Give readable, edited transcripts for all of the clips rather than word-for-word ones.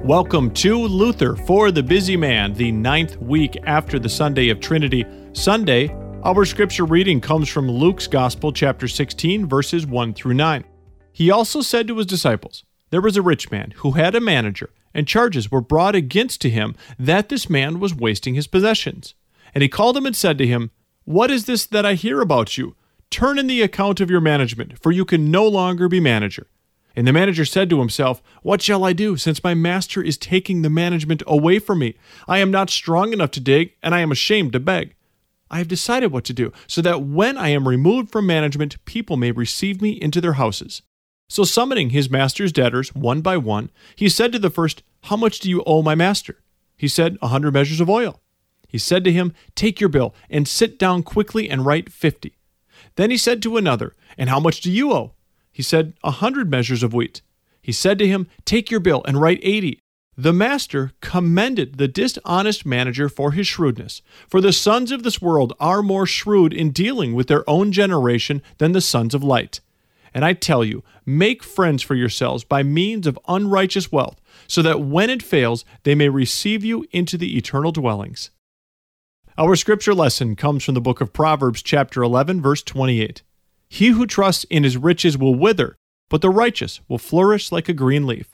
Welcome to Luther for the Busy Man, the 9th week after the Sunday of Trinity Sunday. Our scripture reading comes from Luke's Gospel, chapter 16, verses 1 through 9. He also said to his disciples, "There was a rich man who had a manager, and charges were brought against him that this man was wasting his possessions. And he called him and said to him, 'What is this that I hear about you? Turn in the account of your management, for you can no longer be manager.' And the manager said to himself, 'What shall I do, since my master is taking the management away from me? I am not strong enough to dig, and I am ashamed to beg. I have decided what to do, so that when I am removed from management, people may receive me into their houses.' So summoning his master's debtors one by one, he said to the first, 'How much do you owe my master?' He said, 100 measures of oil. He said to him, 'Take your bill, and sit down quickly and write 50. Then he said to another, 'And how much do you owe?' He said, 100 measures of wheat. He said to him, 'Take your bill and write 80. The master commended the dishonest manager for his shrewdness. For the sons of this world are more shrewd in dealing with their own generation than the sons of light. And I tell you, make friends for yourselves by means of unrighteous wealth, so that when it fails, they may receive you into the eternal dwellings.'" Our scripture lesson comes from the book of Proverbs, chapter 11, verse 28. "He who trusts in his riches will wither, but the righteous will flourish like a green leaf."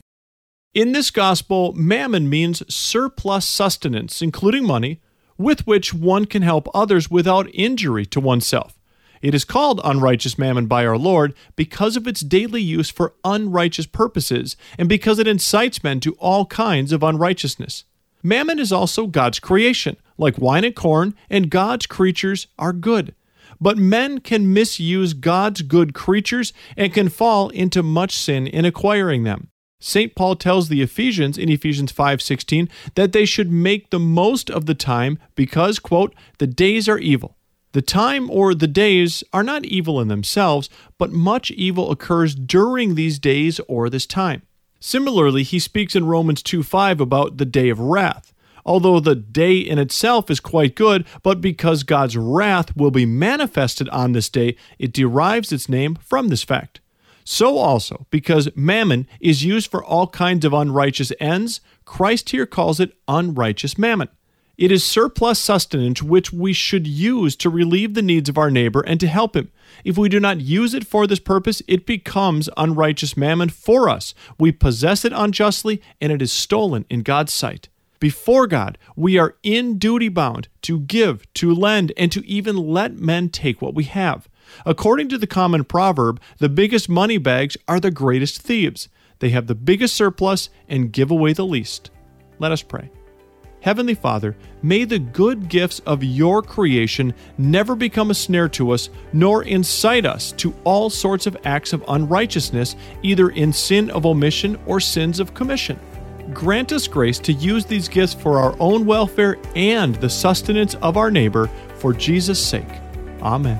In this gospel, mammon means surplus sustenance, including money, with which one can help others without injury to oneself. It is called unrighteous mammon by our Lord because of its daily use for unrighteous purposes and because it incites men to all kinds of unrighteousness. Mammon is also God's creation, like wine and corn, and God's creatures are good. But men can misuse God's good creatures and can fall into much sin in acquiring them. St. Paul tells the Ephesians in Ephesians 5:16 that they should make the most of the time because, quote, "the days are evil." The time or the days are not evil in themselves, but much evil occurs during these days or this time. Similarly, he speaks in Romans 2:5 about the day of wrath. Although the day in itself is quite good, but because God's wrath will be manifested on this day, it derives its name from this fact. So also, because mammon is used for all kinds of unrighteous ends, Christ here calls it unrighteous mammon. It is surplus sustenance which we should use to relieve the needs of our neighbor and to help him. If we do not use it for this purpose, it becomes unrighteous mammon for us. We possess it unjustly, and it is stolen in God's sight. Before God, we are in duty bound to give, to lend, and to even let men take what we have. According to the common proverb, the biggest money bags are the greatest thieves. They have the biggest surplus and give away the least. Let us pray. Heavenly Father, may the good gifts of your creation never become a snare to us, nor incite us to all sorts of acts of unrighteousness, either in sin of omission or sins of commission. Grant us grace to use these gifts for our own welfare and the sustenance of our neighbor, for Jesus' sake. Amen.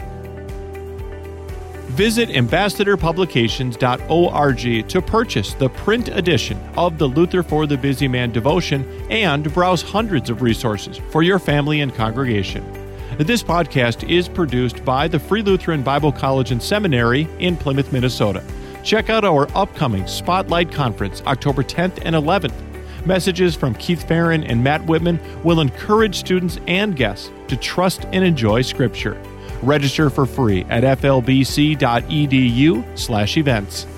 Visit ambassadorpublications.org to purchase the print edition of the Luther for the Busy Man devotion and browse hundreds of resources for your family and congregation. This podcast is produced by the Free Lutheran Bible College and Seminary in Plymouth, Minnesota. Check out our upcoming Spotlight Conference, October 10th and 11th. Messages from Keith Farron and Matt Whitman will encourage students and guests to trust and enjoy Scripture. Register for free at flbc.edu/events.